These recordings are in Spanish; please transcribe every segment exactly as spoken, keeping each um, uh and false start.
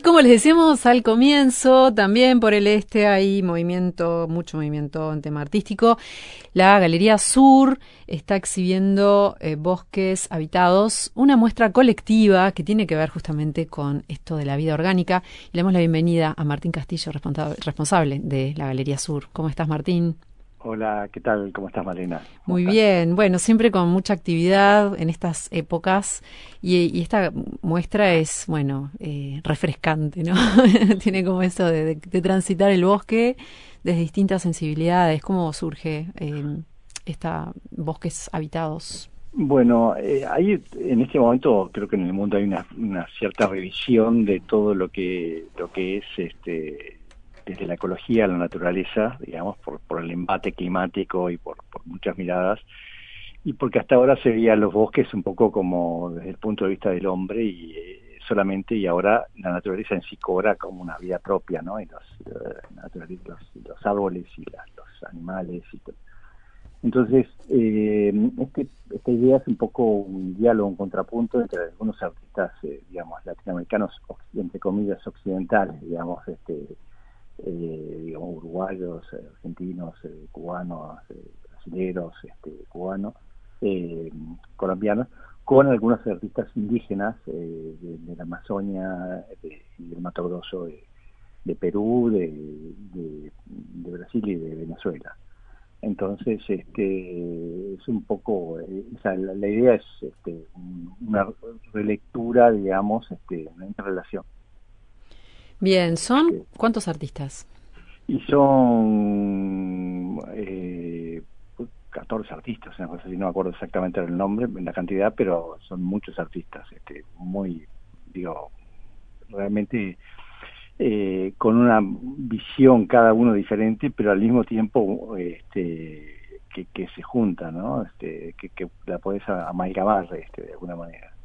como les decíamos al comienzo, también por el este hay movimiento, mucho movimiento en tema artístico. La Galería Sur está exhibiendo eh, Bosques Habitados, una muestra colectiva que tiene que ver justamente con esto de la vida orgánica. Y le damos la bienvenida a Martín Castillo, responsable, responsable de la Galería Sur. ¿Cómo estás, Martín? Hola, ¿qué tal? ¿Cómo estás, Marina? ¿Cómo Muy estás? bien, bueno, siempre con mucha actividad en estas épocas y, y esta muestra es, bueno, eh, refrescante, ¿no? Tiene como eso de, de, de transitar el bosque desde distintas sensibilidades. ¿Cómo surge eh, esta Bosques Habitados? Bueno, eh, hay en este momento creo que en el mundo hay una, una cierta revisión de todo lo que lo que es este desde la ecología a la naturaleza, digamos, por, por el embate climático y por, por muchas miradas, y porque hasta ahora se veían los bosques un poco como desde el punto de vista del hombre y eh, solamente, y ahora la naturaleza en sí cobra como una vida propia, ¿no? Y los, eh, naturaleza, los, los árboles y las, los animales y todo. Entonces, eh, este, esta idea es un poco un diálogo, un contrapunto entre algunos artistas, eh, digamos, latinoamericanos, entre comillas, occidentales, digamos, este, eh, digamos, uruguayos, eh, argentinos, eh, cubanos, eh, brasileños, este, cubanos, eh, colombianos, con algunos artistas indígenas eh, de, de la Amazonia de, y del Mato Grosso de, de Perú, de, de, de Brasil y de Venezuela. Entonces, este, es un poco, eh, o sea, la, la idea es este, una relectura, digamos, este, una interrelación. Bien, ¿son Este, cuántos artistas? y son eh, catorce artistas, una cosa así, no me acuerdo exactamente el nombre, la cantidad, pero son muchos artistas, este, muy, digo, realmente eh, con una visión cada uno diferente, pero al mismo tiempo este, que, que se junta, ¿no? Este, que, que la podés amalgamar este, de alguna manera.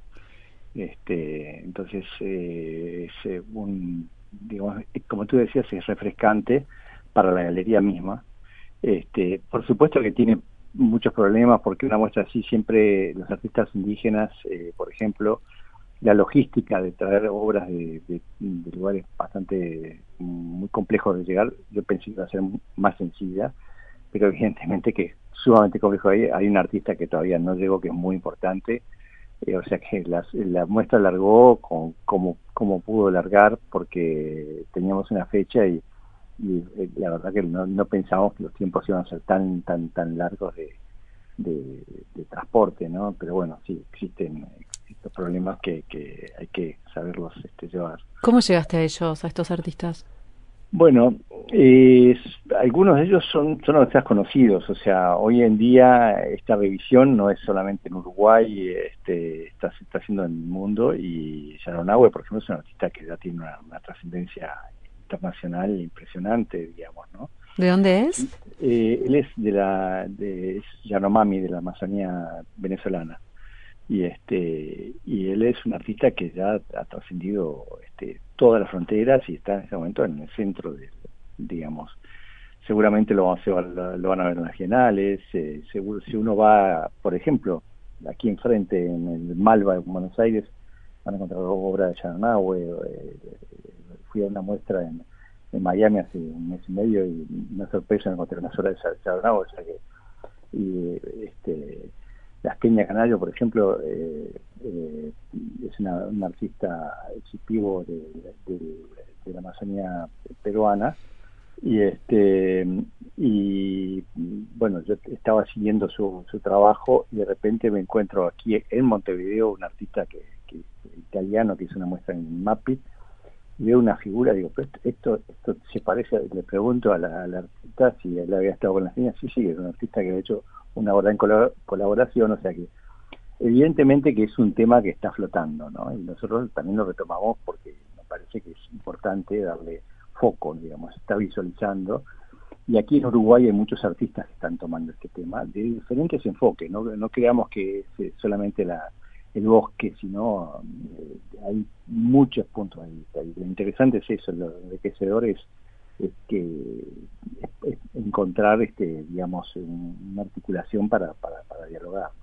Este, entonces, eh, es eh, un, digamos, como tú decías, es refrescante para la galería misma. Este, por supuesto que tiene muchos problemas porque una muestra así siempre los artistas indígenas, eh, por ejemplo, la logística de traer obras de, de, de lugares bastante muy complejos de llegar, yo pensé que iba a ser más sencilla, pero evidentemente que es sumamente complejo. Hay, hay un artista que todavía no llegó, que es muy importante, eh, o sea que las, la muestra largó con, como, como pudo largar, porque teníamos una fecha y, y eh, la verdad que no, no pensábamos que los tiempos iban a ser tan tan tan largos de, de, de transporte, ¿no? Pero bueno, sí, existen estos problemas que, que hay que saberlos este, llevar. ¿Cómo llegaste a ellos, a estos artistas? Bueno, eh, algunos de ellos son, son artistas conocidos, o sea, hoy en día esta revisión no es solamente en Uruguay, este, está, se está haciendo en el mundo, y Llano Nahue, por ejemplo, es un artista que ya tiene una, una trascendencia internacional impresionante, digamos, ¿no? ¿De dónde es? Eh, él es de la, de es Yanomami, de la Amazonía venezolana. Y este y él es un artista que ya ha trascendido este, todas las fronteras y está en este momento en el centro de, digamos, seguramente lo, se va, lo van a ver en las bienales, eh, seguro si uno va, por ejemplo, aquí enfrente en el Malva en Buenos Aires, van a encontrar obras de Llano Nahue. Eh, fui a una muestra en, en Miami hace un mes y medio y una sorpresa, encontré unas obras de Llano Nahue, o sea que y este las Kenia Canario, por ejemplo, eh, eh, es una, una artista exhibivo de, de, de la Amazonía peruana, y este y bueno, yo estaba siguiendo su, su trabajo y de repente me encuentro aquí en Montevideo un artista que, que italiano que hizo una muestra en MAPI, y veo una figura, digo, pero esto esto se parece, le pregunto a la, a la artista si él había estado con las niñas. Sí, sí, es un artista que ha hecho una obra en colaboración, o sea que evidentemente que es un tema que está flotando, ¿no? Y nosotros también lo retomamos porque nos parece que es importante darle foco, digamos, se está visualizando, y aquí en Uruguay hay muchos artistas que están tomando este tema de diferentes enfoques, no, no creamos que es solamente la el bosque, sino eh, hay muchos puntos de vista, y lo interesante es eso, lo enriquecedor es, es que es, es encontrar este digamos un, una articulación para, para, para dialogar, ¿no?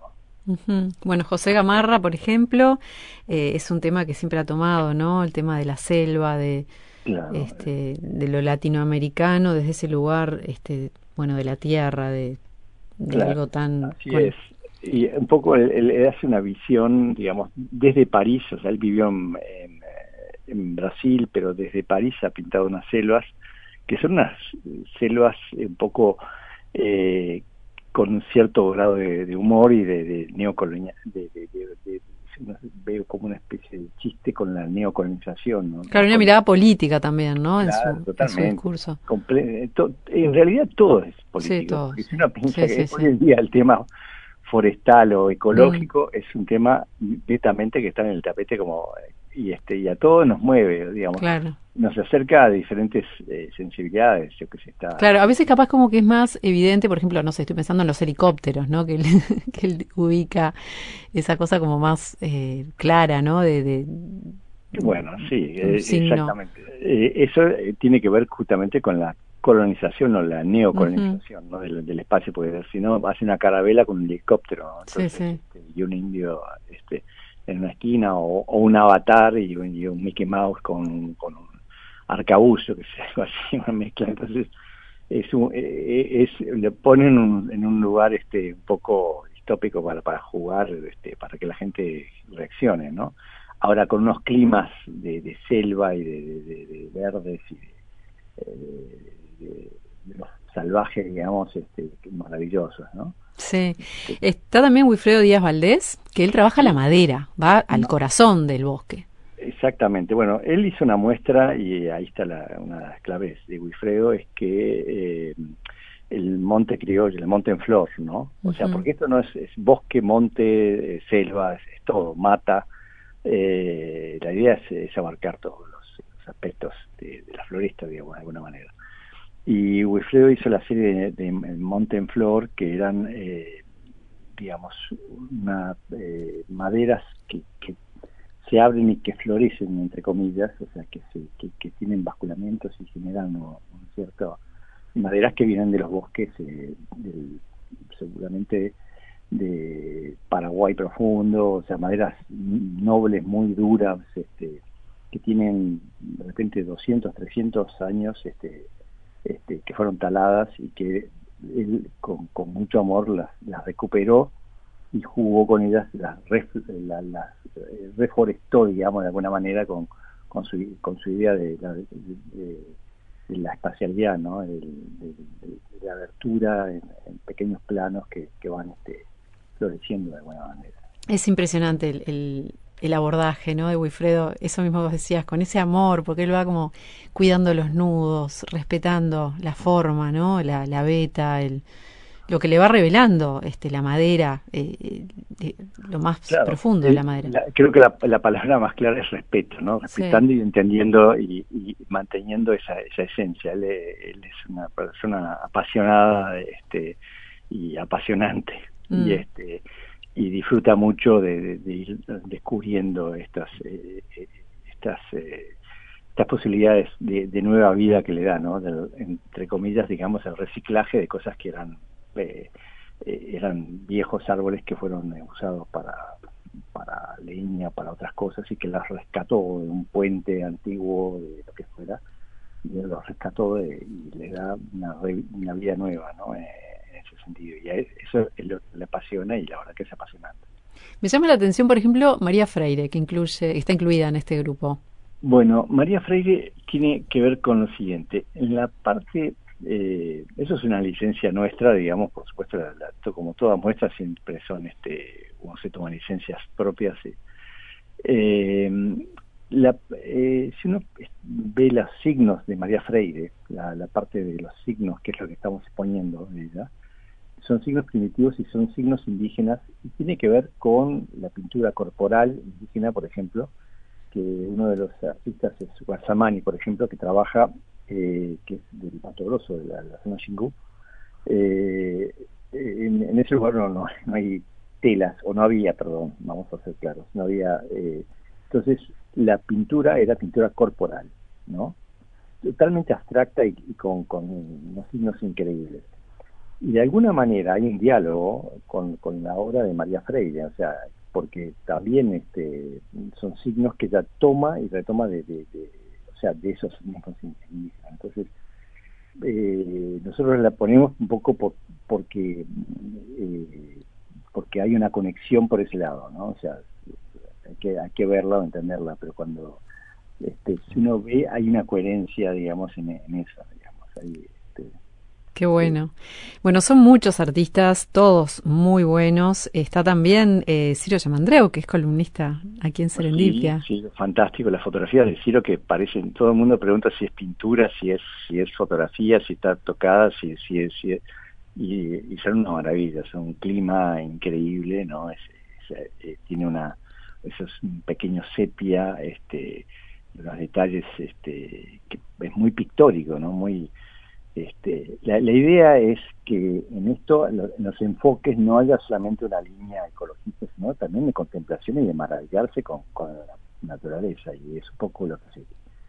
Uh-huh. Bueno, José Gamarra, por ejemplo, eh, es un tema que siempre ha tomado, ¿no? El tema de la selva, de Claro, este, de lo latinoamericano, desde ese lugar, este, bueno, de la tierra, de, de claro, algo tan, así bueno, es. Y un poco él, él- él hace una visión, digamos, desde París, o sea, él vivió en, en, eh, en Brasil, pero desde París ha pintado unas selvas, que son unas selvas un poco eh, con un cierto grado de, de humor y de, de neocolonial, de, de, de, de- no sé, veo como una especie de chiste con la neocolonización, ¿no? claro, La una col- mirada política también, ¿no? En Claro, su, en su totalmente. discurso. Comple- to- en realidad todo es Sí, político, todo, porque si sí. uno piensa Sí, que sí, hoy sí. en día el tema forestal o Mm, ecológico es un tema netamente que está en el tapete como y este y a todos nos mueve, digamos, claro. nos acerca a diferentes eh, sensibilidades, yo que sé, está Claro, a este, veces capaz como que es más evidente, por ejemplo, no sé, estoy pensando en los helicópteros, ¿no? Que él, que él ubica esa cosa como más eh, clara, ¿no? De, de bueno, sí, un eh, signo. exactamente. Eh, eso eh, tiene que ver justamente con la colonización o la Ujú. neocolonización, ¿no? del, del espacio, porque si no hace una carabela con un helicóptero, ¿no? Sí, Entonces, sí. este, y un indio este, en una esquina o, o un avatar y un, y un Mickey Mouse con, con un arcabuz, yo que sé, algo así, una mezcla. Entonces, es un, eh, es, le ponen en un, en un lugar este un poco distópico para, para jugar, este, para que la gente reaccione, ¿no? Ahora con unos climas de, de selva y de, de, de, de verdes y de, eh, de, de los salvajes, digamos, este, maravillosos, ¿no? Sí. Este, Está también Wilfredo Díaz Valdés, que él trabaja la sí, madera, va al no, corazón del bosque. exactamente. Bueno, él hizo una muestra y ahí está la, una de las claves de Wilfredo, es que eh, el monte criollo, el monte en flor, ¿no? O sea, Ujú. porque esto no es, es bosque, monte, eh, selva, es, es todo, mata. Eh, la idea es, es abarcar todos los, los aspectos de, de la floresta, digamos, de alguna manera. Y Wilfredo hizo la serie de, de Monte en Flor, que eran, eh, digamos, una, eh, maderas que, que se abren y que florecen, entre comillas, o sea, que, se, que, que tienen basculamientos y generan un, un cierto... maderas que vienen de los bosques, eh, del, seguramente de Paraguay profundo, o sea, maderas nobles, muy duras, este, que tienen de repente doscientos, trescientos años, este, este, que fueron taladas y que él con, con mucho amor las, las recuperó y jugó con ellas, las, ref, la, las eh, reforestó, digamos, de alguna manera con, con, su, con su idea de, de, de, de la espacialidad, ¿no? De, de, de, de la abertura en, en pequeños planos que, que van este, floreciendo de alguna manera. Es impresionante el, el, el abordaje, ¿no? De Wilfredo, eso mismo vos decías, con ese amor, porque él va como cuidando los nudos, respetando la forma, ¿no? La, la veta, el, lo que le va revelando este, la madera, eh, eh, lo más Claro, profundo de la el, madera. la, creo que la, la palabra más clara es respeto, ¿no? Sí. Respetando y entendiendo y, y manteniendo esa, esa esencia. Él, él es una persona apasionada, este, y apasionante, y Mm. este y disfruta mucho de, de, de ir descubriendo estas eh, estas eh, estas posibilidades de, de nueva vida que le da, ¿no? De, entre comillas, digamos, el reciclaje de cosas que eran eh, eh, eran viejos árboles que fueron eh, usados para para leña, para otras cosas, y que las rescató de un puente antiguo, de lo que fuera, y él los rescató de, y le da una, re, una vida nueva, ¿no? Eh, en ese sentido. Y es, eso es lo que le apasiona y la verdad que es apasionante. Me llama la atención, por ejemplo, María Freire, que incluye, está incluida en este grupo. Bueno, María Freire tiene que ver con lo siguiente. En la parte, eh, eso es una licencia nuestra, digamos, por supuesto, la, la, como todas muestras siempre son, este, uno se toma licencias propias. Eh, eh, la, eh, si uno ve los signos de María Freire, la, la parte de los signos, que es lo que estamos exponiendo de ella, son signos primitivos y son signos indígenas, y tiene que ver con la pintura corporal indígena, por ejemplo, que uno de los artistas es Guasamani, por ejemplo, que trabaja, eh, que es del Mato Grosso, de la, la zona Xingu. Eh, en, en ese lugar no, no, no hay telas, o no había, perdón, vamos a ser claros, no había... Eh, entonces, la pintura era pintura corporal, ¿no? Totalmente abstracta y, y con, con unos signos increíbles. y de alguna manera hay un diálogo con, con la obra de María Freire, o sea, porque también este, son signos que ella toma y retoma de, de, de o sea, de esos mismos indígenas. Entonces, eh, nosotros la ponemos un poco por, porque eh, porque hay una conexión por ese lado, ¿no? O sea, hay que, hay que verla o entenderla, pero cuando este, si uno ve, hay una coherencia, digamos, en, en eso, digamos, ahí, este, Qué bueno. Bueno, son muchos artistas, todos muy buenos. Está también eh, Ciro Yamandreu, que es columnista aquí en Serendipia. Sí, sí, fantástico. Las fotografías de Ciro que parecen, todo el mundo pregunta si es pintura, si es si es fotografía, si está tocada, si, si es... Si es y, y son una maravilla, son un clima increíble, ¿no? Es, es, eh, tiene una... Eso es un pequeño sepia, este, los detalles, este, que es muy pictórico, ¿no? Muy... Este, la, la idea es que en esto, en los enfoques, no haya solamente una línea ecologista, sino también de contemplación y de maravillarse con, con la naturaleza, y es un poco lo que se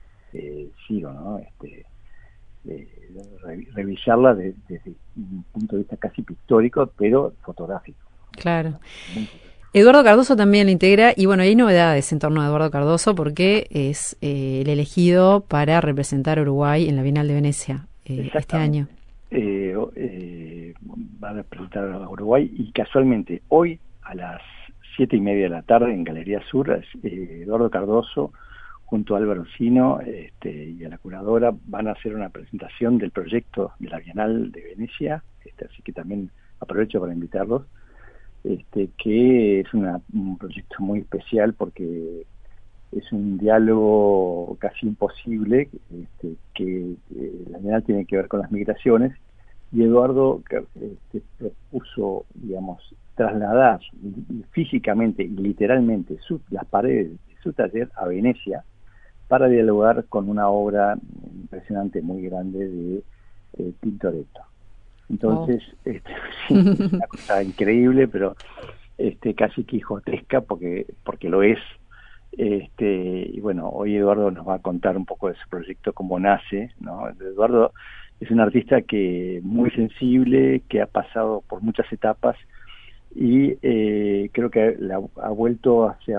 eh, sigo, ¿no? Este, eh, re, revisarla de, desde un punto de vista casi pictórico, pero fotográfico. Claro. Eduardo Cardoso también lo integra, y bueno, hay novedades en torno a Eduardo Cardoso porque es eh, el elegido para representar a Uruguay en la Bienal de Venecia. Eh, este año. Eh, eh, va a representar a Uruguay, y casualmente hoy a las siete y media de la tarde en Galería Sur, eh, Eduardo Cardoso junto a Álvaro Sino este, y a la curadora van a hacer una presentación del proyecto de la Bienal de Venecia, este, así que también aprovecho para invitarlos, este, que es una, un proyecto muy especial porque es un diálogo casi imposible, este, que eh, la Bienal tiene que ver con las migraciones, y Eduardo este, propuso, digamos, trasladar físicamente y literalmente su, las paredes de su taller a Venecia para dialogar con una obra impresionante, muy grande, de eh, Tintoretto. Entonces, oh. este, es una cosa increíble, pero este, casi quijotesca, porque, porque lo es. Este, y bueno, hoy Eduardo nos va a contar un poco de su proyecto, cómo nace, ¿no? Eduardo es un artista que muy sensible, que ha pasado por muchas etapas, y eh, creo que la, ha vuelto hacia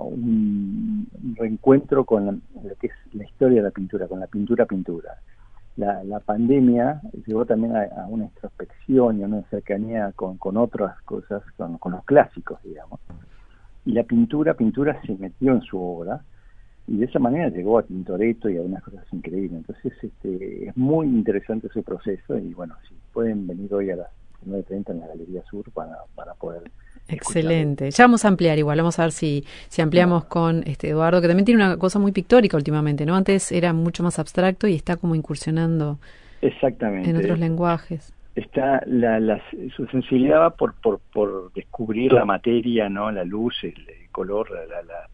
un, un reencuentro con la, lo que es la historia de la pintura, con la pintura pintura. La, la pandemia llevó también a, a una introspección y a una cercanía con, con otras cosas, con, con los clásicos, digamos. Y la pintura, pintura se metió en su obra, y de esa manera llegó a Tintoretto y a unas cosas increíbles. Entonces este, es muy interesante ese proceso, y bueno, si pueden venir hoy a las nueve treinta en la Galería Sur para, para poder... Excelente. Ya vamos a ampliar igual, vamos a ver si, si ampliamos no. con este Eduardo, que también tiene una cosa muy pictórica últimamente, ¿no? Antes era mucho más abstracto y está como incursionando Exactamente. en otros lenguajes. Está la, la, su sensibilidad va por, por, por descubrir la materia, ¿no? La luz, el, el color, la, la, la,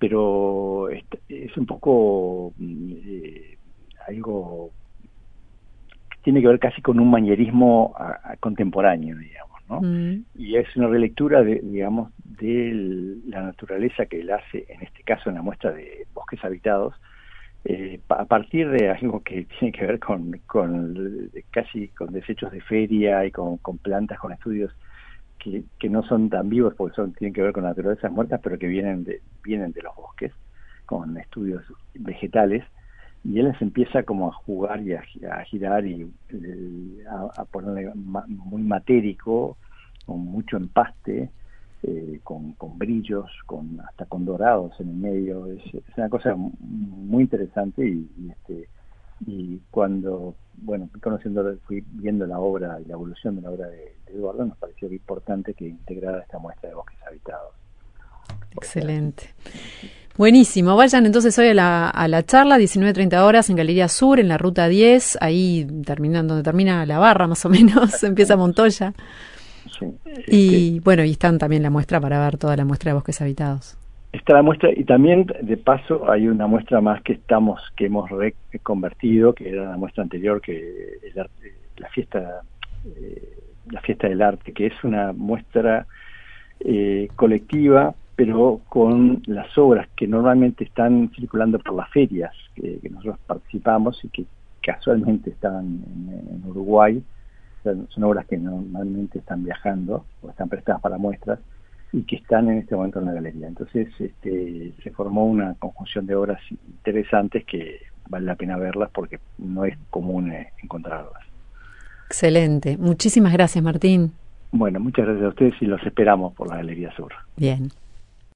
pero es, es un poco eh, algo que tiene que ver casi con un manierismo a, a contemporáneo, digamos, ¿no? Mm. Y es una relectura, de, digamos, de la naturaleza que él hace, en este caso en la muestra de Bosques Habitados, Eh, a partir de algo que tiene que ver con, con casi con desechos de feria y con, con plantas, con estudios que, que no son tan vivos porque son tienen que ver con naturalezas muertas, pero que vienen de, vienen de los bosques, con estudios vegetales, y él les empieza como a jugar y a, a girar y eh, a, a ponerle ma, muy matérico, con mucho empaste, Eh, con, con brillos, con hasta con dorados en el medio. Es, es una cosa muy interesante, y, y este y cuando, bueno, conociendo, fui viendo la obra y la evolución de la obra de, de Eduardo, nos pareció importante que integrara esta muestra de Bosques Habitados. Excelente. Buenísimo. Vayan entonces hoy a la, a la charla, diecinueve treinta horas en Galería Sur, en la ruta diez, ahí terminando, donde termina la barra más o menos, empieza Montoya. Sí. Y este, bueno, y están también la muestra para ver toda la muestra de Bosques Habitados. Está la muestra, y también de paso hay una muestra más que estamos que hemos reconvertido, que era la muestra anterior, que el arte, la fiesta eh, la fiesta del arte, que es una muestra eh, colectiva, pero con las obras que normalmente están circulando por las ferias que, que nosotros participamos y que casualmente estaban en, en Uruguay. son, son obras que normalmente están viajando o están prestadas para muestras y que están en este momento en la galería. Entonces este, se formó una conjunción de obras interesantes que vale la pena verlas porque no es común eh, encontrarlas. Excelente. Muchísimas gracias, Martín. Bueno, muchas gracias a ustedes y los esperamos por la Galería Sur. Bien.